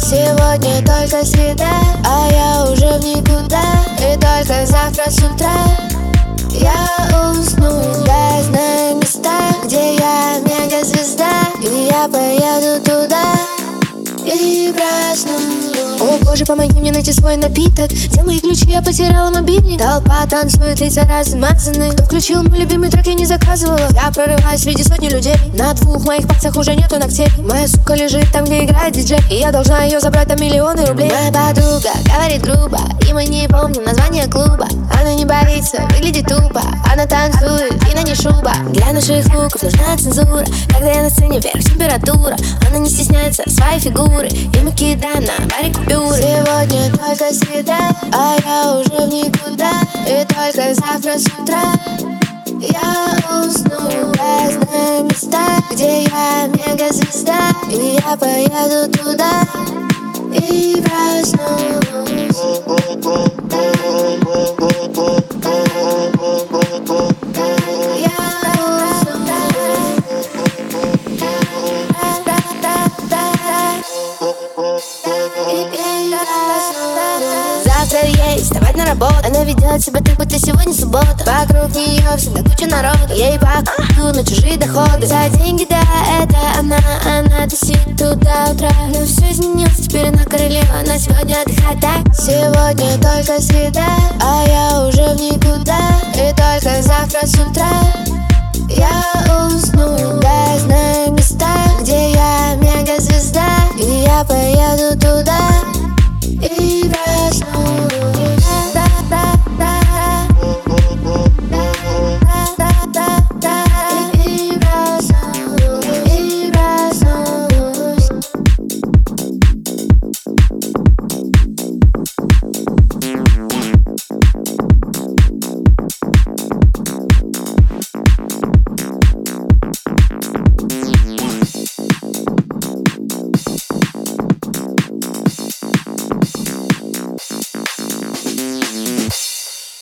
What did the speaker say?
Сегодня только среда, а я уже в никуда. И только завтра с утра я усну. Я знаю места, где я мегазвезда, и я поеду туда и проснусь. О боже, помоги мне найти свой напиток. Где мои ключи? Я потеряла мобильник. Толпа танцует, лица размазаны. Кто включил мой любимый трек, я не заказывала. Я прорываюсь среди сотни людей. На двух моих пальцах уже нету ногтей. Моя сука лежит там, где играет диджей, и я должна ее забрать, там миллионы рублей. Моя подруга говорит грубо, и мы не помним название клуба. Она не боится, выглядит тупо. Она танцует, и на ней шуба. Для наших звуков нужна цензура. Когда я на сцене, вверх температура. Она не стесняется своей фигуры, и мы кидаем на баре купюры. Сегодня только среда, а я уже в никуда. И только завтра с утра я усну. Я знаю места, где я мегазвезда, и я поеду туда и проснусь. Завтра ей вставать на работу. Она ведет себя так, будто сегодня суббота. Вокруг нее всегда куча народу. Ей похуй на чужие доходы. За деньги, да, это она тусит туда утра. Но все изменилось, теперь она королева. Она сегодня отдыхает, так. Сегодня только среда, а я уже в никуда. И только завтра с утра я усну. Я знаю места, где я мегазвезда, и я поеду туда